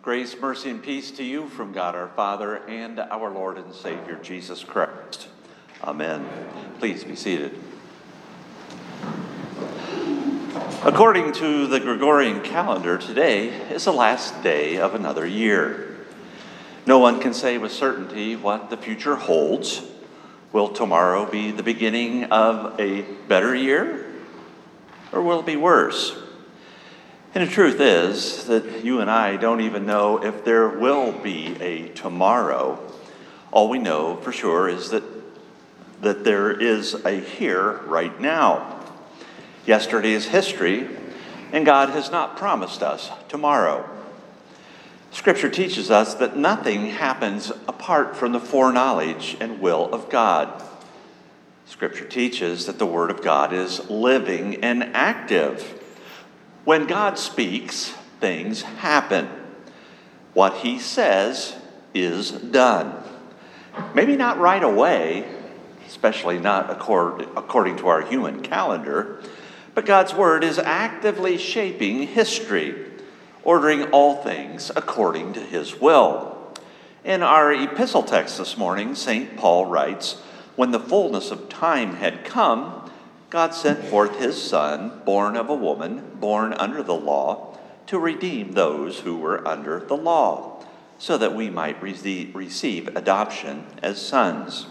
Grace, mercy, and peace to you from God our Father and our Lord and Savior, Jesus Christ. Amen. Please be seated. According to the Gregorian calendar, today is the last day of another year. No one can say with certainty what the future holds. Will tomorrow be the beginning of a better year, or will it be worse? And the truth is that you and I don't even know if there will be a tomorrow. All we know for sure is that there is a here right now. Yesterday is history, and God has not promised us tomorrow. Scripture teaches us that nothing happens apart from the foreknowledge and will of God. Scripture teaches that the Word of God is living and active. When God speaks, things happen. What he says is done. Maybe not right away, especially not according to our human calendar, but God's word is actively shaping history, ordering all things according to his will. In our epistle text this morning, St. Paul writes, "When the fullness of time had come, God sent forth his Son, born of a woman, born under the law, to redeem those who were under the law, so that we might receive adoption as sons."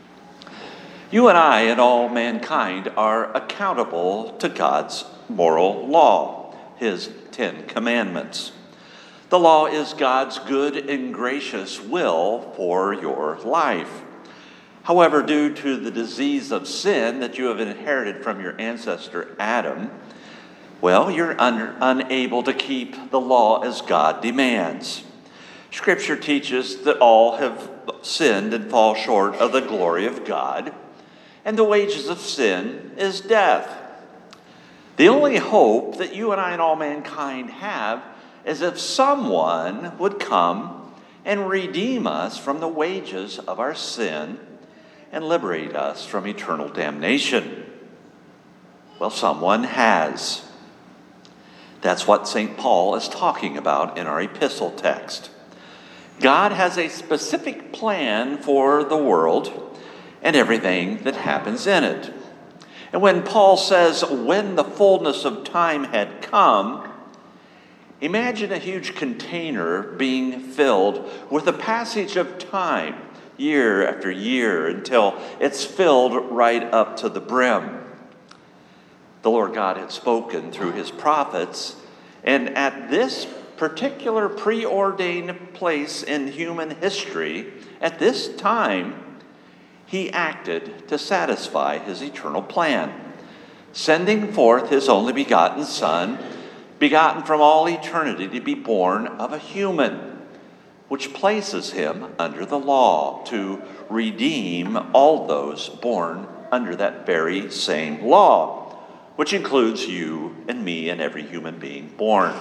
You and I and all mankind are accountable to God's moral law, his 10 commandments. The law is God's good and gracious will for your life. However, due to the disease of sin that you have inherited from your ancestor Adam, you're unable to keep the law as God demands. Scripture teaches that all have sinned and fall short of the glory of God, and the wages of sin is death. The only hope that you and I and all mankind have is if someone would come and redeem us from the wages of our sin and liberate us from eternal damnation. Well, someone has. That's what St. Paul is talking about in our epistle text. God has a specific plan for the world and everything that happens in it. And when Paul says, "when the fullness of time had come," imagine a huge container being filled with the passage of time, year after year, until it's filled right up to the brim. The Lord God had spoken through his prophets, and at this particular preordained place in human history, at this time, he acted to satisfy his eternal plan, sending forth his only begotten Son, begotten from all eternity to be born of a human, which places him under the law to redeem all those born under that very same law, which includes you and me and every human being born.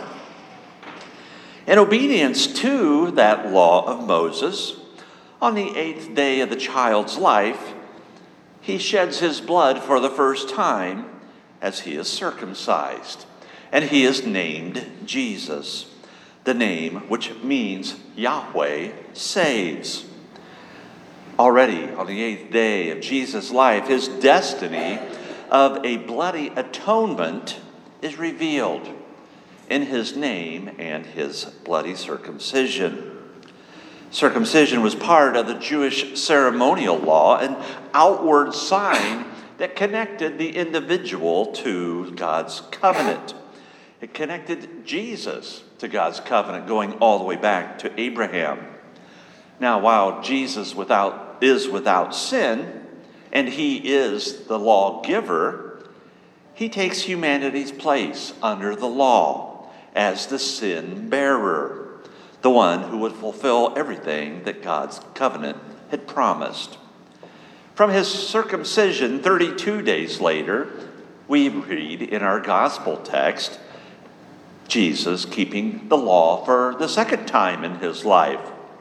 In obedience to that law of Moses, on the 8th day of the child's life, he sheds his blood for the first time as he is circumcised, and he is named Jesus, the name which means Yahweh saves. Already on the 8th day of Jesus' life, his destiny of a bloody atonement is revealed in his name and his bloody circumcision. Circumcision was part of the Jewish ceremonial law, an outward sign that connected the individual to God's covenant. It connected Jesus to God's covenant, going all the way back to Abraham. Now, while Jesus is without sin, and he is the lawgiver, he takes humanity's place under the law as the sin bearer, the one who would fulfill everything that God's covenant had promised. From his circumcision 32 days later, we read in our gospel text, Jesus keeping the law for the second time in his life.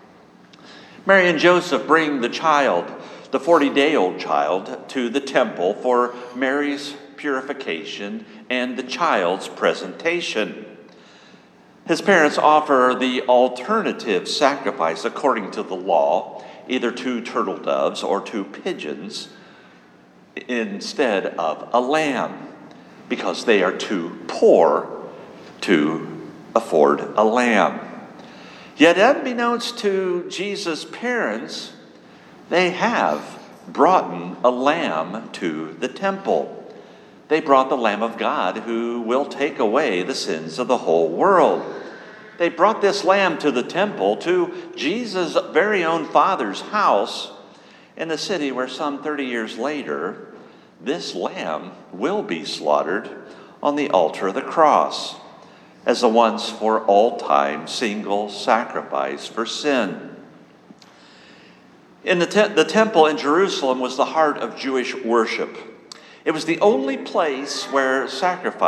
Mary and Joseph bring the child, the 40-day-old child, to the temple for Mary's purification and the child's presentation. His parents offer the alternative sacrifice according to the law, either 2 turtle doves or 2 pigeons instead of a lamb, because they are too poor to afford a lamb. Yet unbeknownst to Jesus' parents, they have brought a lamb to the temple. They brought the Lamb of God who will take away the sins of the whole world. They brought this lamb to the temple, to Jesus' very own Father's house in the city where some 30 years later, this lamb will be slaughtered on the altar of the cross as the once for all time single sacrifice for sin. In the temple in Jerusalem was the heart of Jewish worship. It was the only place where the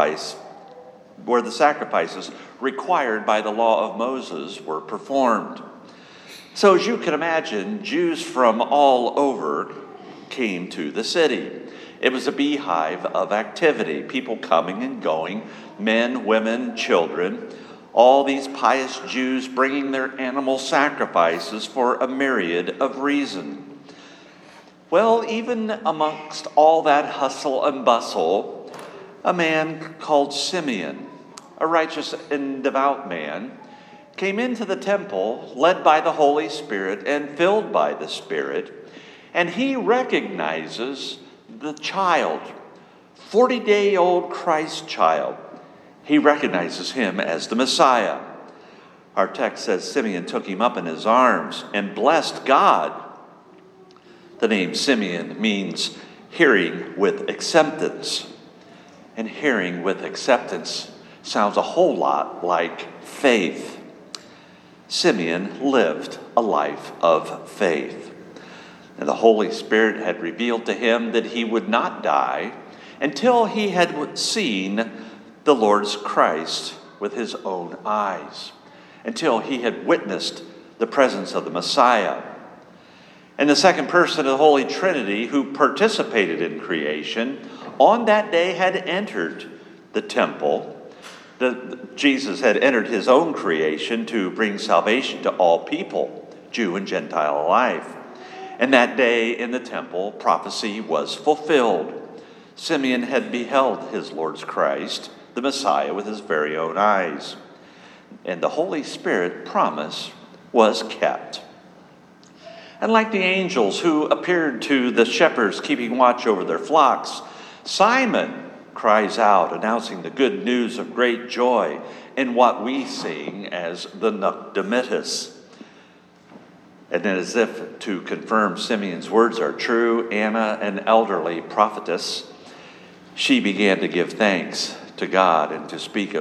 sacrifices required by the law of Moses were performed. So as you can imagine, Jews from all over came to the city. It was a beehive of activity, people coming and going, men, women, children, all these pious Jews bringing their animal sacrifices for a myriad of reasons. Well, even amongst all that hustle and bustle, a man called Simeon, a righteous and devout man, came into the temple, led by the Holy Spirit and filled by the Spirit, and he recognizes the child, 40-day-old Christ child. He recognizes him as the Messiah. Our text says Simeon took him up in his arms and blessed God. The name Simeon means hearing with acceptance. And hearing with acceptance sounds a whole lot like faith. Simeon lived a life of faith. And the Holy Spirit had revealed to him that he would not die until he had seen the Lord's Christ with his own eyes, until he had witnessed the presence of the Messiah. And the second person of the Holy Trinity who participated in creation on that day had entered the temple. Jesus had entered his own creation to bring salvation to all people, Jew and Gentile alike. And that day in the temple, prophecy was fulfilled. Simeon had beheld his Lord's Christ, the Messiah, with his very own eyes. And the Holy Spirit promise was kept. And like the angels who appeared to the shepherds keeping watch over their flocks, Simon cries out, announcing the good news of great joy in what we sing as the Nunc Dimittis. And then, as if to confirm Simeon's words are true, Anna, an elderly prophetess, she began to give thanks to God and to speak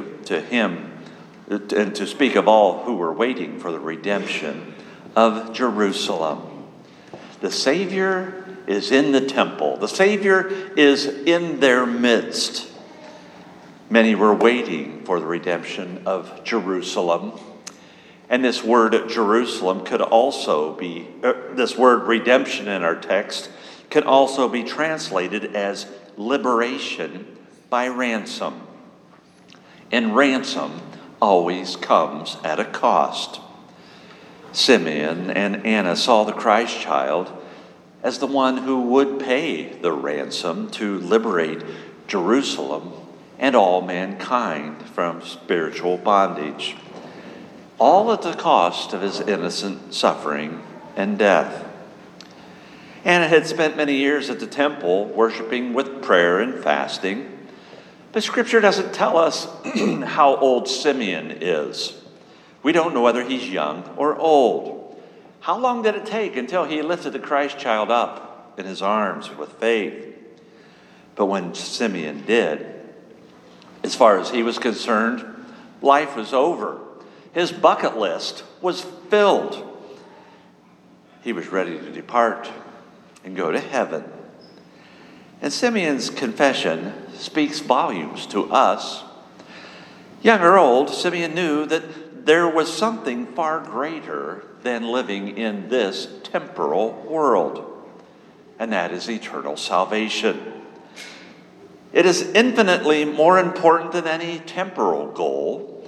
of all who were waiting for the redemption of Jerusalem. The Savior is in the temple. The Savior is in their midst. Many were waiting for the redemption of Jerusalem. And this word Jerusalem could also be, this word redemption in our text can also be translated as liberation by ransom. And ransom always comes at a cost. Simeon and Anna saw the Christ child as the one who would pay the ransom to liberate Jerusalem and all mankind from spiritual bondage, all at the cost of his innocent suffering and death. Anna had spent many years at the temple worshiping with prayer and fasting, but Scripture doesn't tell us how old Simeon is. We don't know whether he's young or old. How long did it take until he lifted the Christ child up in his arms with faith? But when Simeon did, as far as he was concerned, life was over. His bucket list was filled. He was ready to depart and go to heaven. And Simeon's confession speaks volumes to us. Young or old, Simeon knew that there was something far greater than living in this temporal world, and that is eternal salvation. It is infinitely more important than any temporal goal,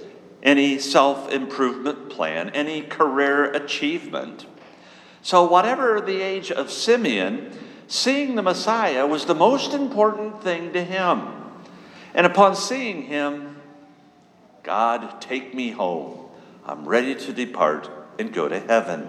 any self-improvement plan, any career achievement. So whatever the age of Simeon, seeing the Messiah was the most important thing to him. And upon seeing him, God, take me home. I'm ready to depart and go to heaven.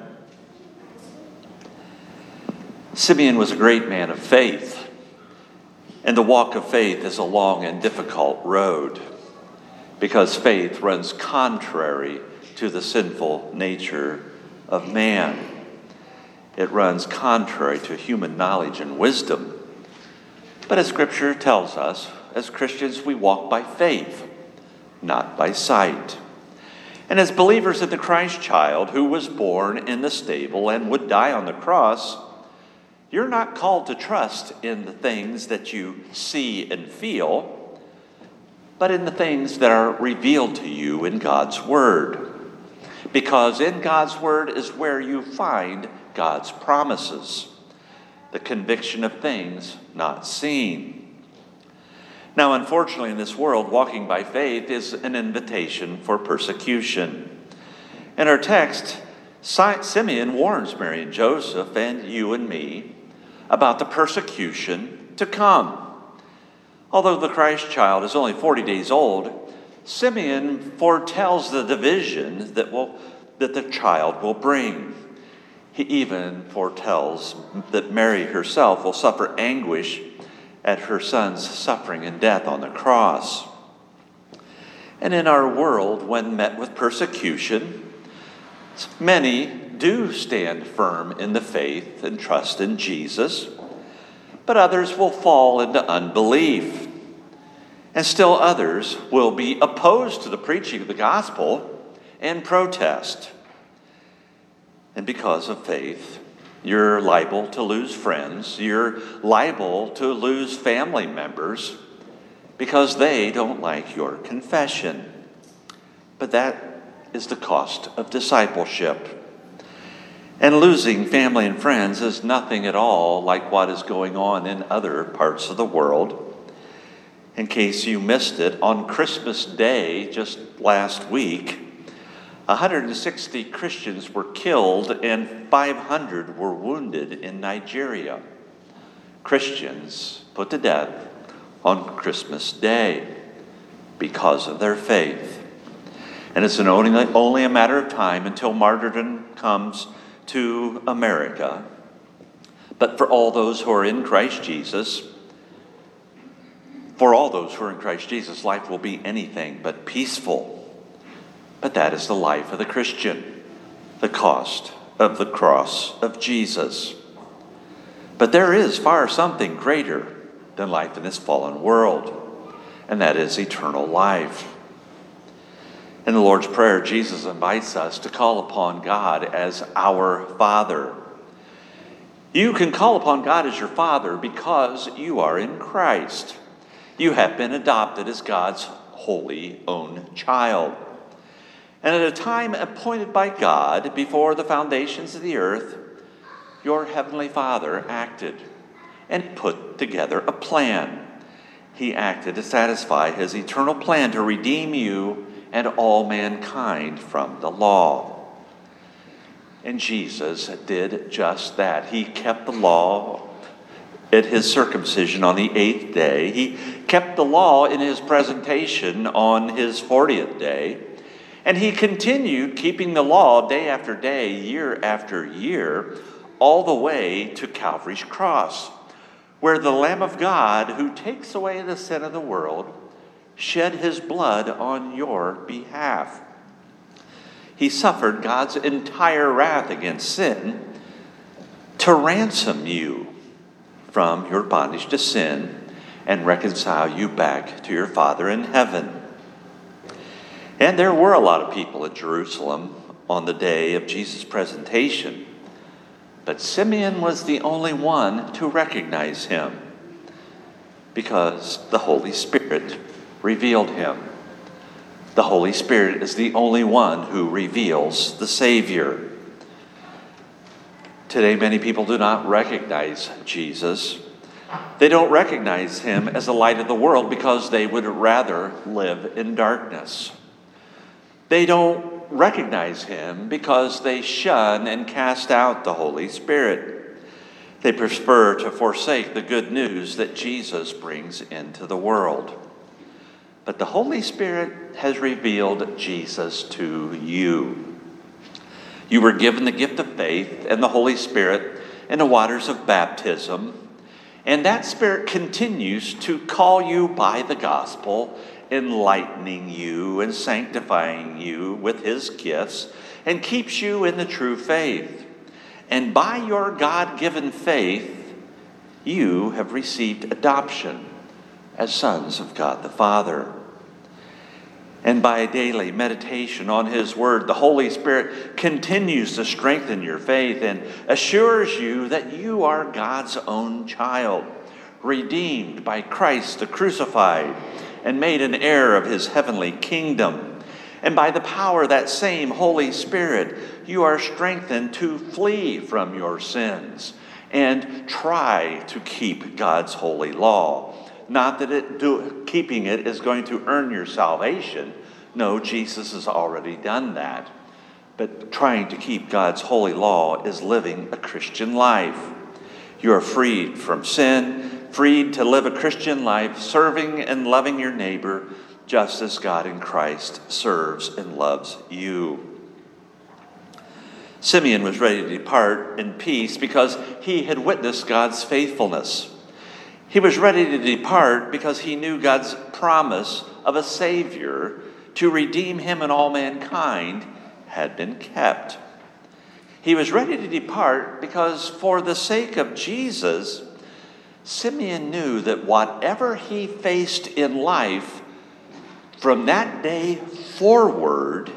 Simeon was a great man of faith, and the walk of faith is a long and difficult road because faith runs contrary to the sinful nature of man. It runs contrary to human knowledge and wisdom. But as Scripture tells us, as Christians, we walk by faith, not by sight. And as believers in the Christ child who was born in the stable and would die on the cross, you're not called to trust in the things that you see and feel, but in the things that are revealed to you in God's Word. Because in God's Word is where you find God's promises, the conviction of things not seen. Now, unfortunately, in this world, walking by faith is an invitation for persecution. In our text, Simeon warns Mary and Joseph and you and me about the persecution to come. Although the Christ child is only 40 days old, Simeon foretells the division that the child will bring. He even foretells that Mary herself will suffer anguish at her son's suffering and death on the cross. And in our world, when met with persecution, many do stand firm in the faith and trust in Jesus, but others will fall into unbelief. And still others will be opposed to the preaching of the gospel and protest. And because of faith, you're liable to lose friends. You're liable to lose family members because they don't like your confession. But that is the cost of discipleship. And losing family and friends is nothing at all like what is going on in other parts of the world. In case you missed it, on Christmas Day, just last week, 160 Christians were killed and 500 were wounded in Nigeria. Christians put to death on Christmas Day because of their faith. And it's only a matter of time until martyrdom comes to America. But for all those who are in Christ Jesus, life will be anything but peaceful. But that is the life of the Christian, the cost of the cross of Jesus. But there is far something greater than life in this fallen world, and that is eternal life. In the Lord's Prayer, Jesus invites us to call upon God as our Father. You can call upon God as your Father because you are in Christ. You have been adopted as God's holy own child. And at a time appointed by God before the foundations of the earth, your heavenly Father acted and put together a plan. He acted to satisfy his eternal plan to redeem you and all mankind from the law. And Jesus did just that. He kept the law at his circumcision on the 8th day. He kept the law in his presentation on his 40th day. And he continued keeping the law day after day, year after year, all the way to Calvary's cross, where the Lamb of God, who takes away the sin of the world, shed his blood on your behalf. He suffered God's entire wrath against sin to ransom you from your bondage to sin and reconcile you back to your Father in heaven. And there were a lot of people at Jerusalem on the day of Jesus' presentation, but Simeon was the only one to recognize him because the Holy Spirit revealed him. The Holy Spirit is the only one who reveals the Savior. Today, many people do not recognize Jesus. They don't recognize him as the light of the world because they would rather live in darkness. They don't recognize him because they shun and cast out the Holy Spirit. They prefer to forsake the good news that Jesus brings into the world. But the Holy Spirit has revealed Jesus to you. You were given the gift of faith and the Holy Spirit in the waters of baptism, and that Spirit continues to call you by the gospel, enlightening you and sanctifying you with his gifts, and keeps you in the true faith. And by your God-given faith, you have received adoption as sons of God the Father. And by daily meditation on his word, the Holy Spirit continues to strengthen your faith and assures you that you are God's own child, redeemed by Christ the crucified and made an heir of his heavenly kingdom. And by the power of that same Holy Spirit, you are strengthened to flee from your sins and try to keep God's holy law. Not that keeping it is going to earn your salvation. No, Jesus has already done that. But trying to keep God's holy law is living a Christian life. You are freed from sin, freed to live a Christian life, serving and loving your neighbor, just as God in Christ serves and loves you. Simeon was ready to depart in peace because he had witnessed God's faithfulness. He was ready to depart because he knew God's promise of a Savior to redeem him and all mankind had been kept. He was ready to depart because for the sake of Jesus, Simeon knew that whatever he faced in life from that day forward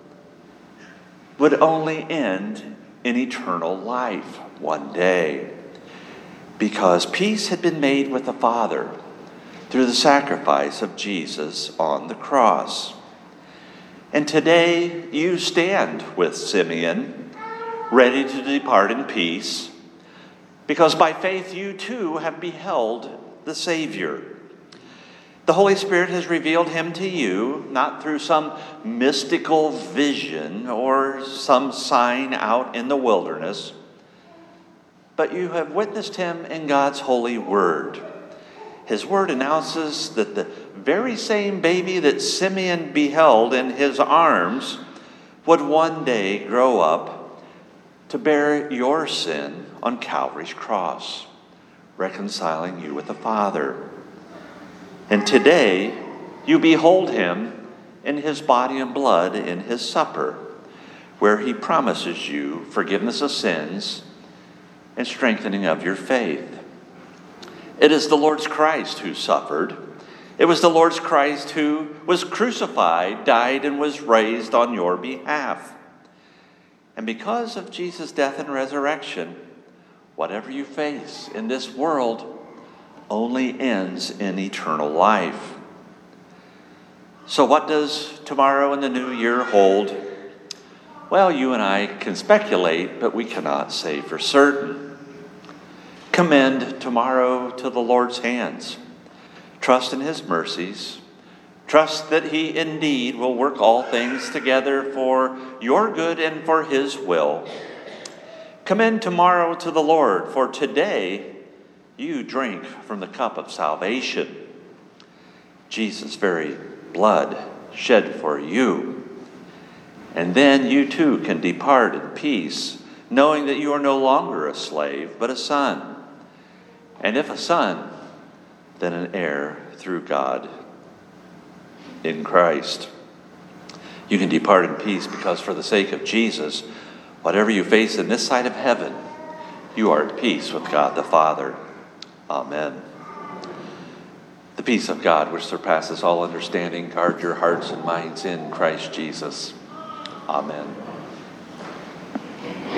would only end in eternal life one day. Because peace had been made with the Father through the sacrifice of Jesus on the cross. And today you stand with Simeon, ready to depart in peace, because by faith you too have beheld the Savior. The Holy Spirit has revealed him to you, not through some mystical vision or some sign out in the wilderness, but you have witnessed him in God's holy word. His word announces that the very same baby that Simeon beheld in his arms would one day grow up to bear your sin on Calvary's cross, reconciling you with the Father. And today you behold him in his body and blood in his supper, where he promises you forgiveness of sins and strengthening of your faith. It is the Lord's Christ who suffered. It was the Lord's Christ who was crucified, died, and was raised on your behalf. And because of Jesus' death and resurrection, whatever you face in this world only ends in eternal life. So what does tomorrow and the new year hold? Well, you and I can speculate, but we cannot say for certain. Commend tomorrow to the Lord's hands. Trust in his mercies. Trust that he indeed will work all things together for your good and for his will. Commend tomorrow to the Lord, for today you drink from the cup of salvation. Jesus' very blood shed for you. And then you too can depart in peace, knowing that you are no longer a slave, but a son. And if a son, then an heir through God in Christ. You can depart in peace because for the sake of Jesus, whatever you face in this side of heaven, you are at peace with God the Father. Amen. The peace of God, which surpasses all understanding, guard your hearts and minds in Christ Jesus. Amen.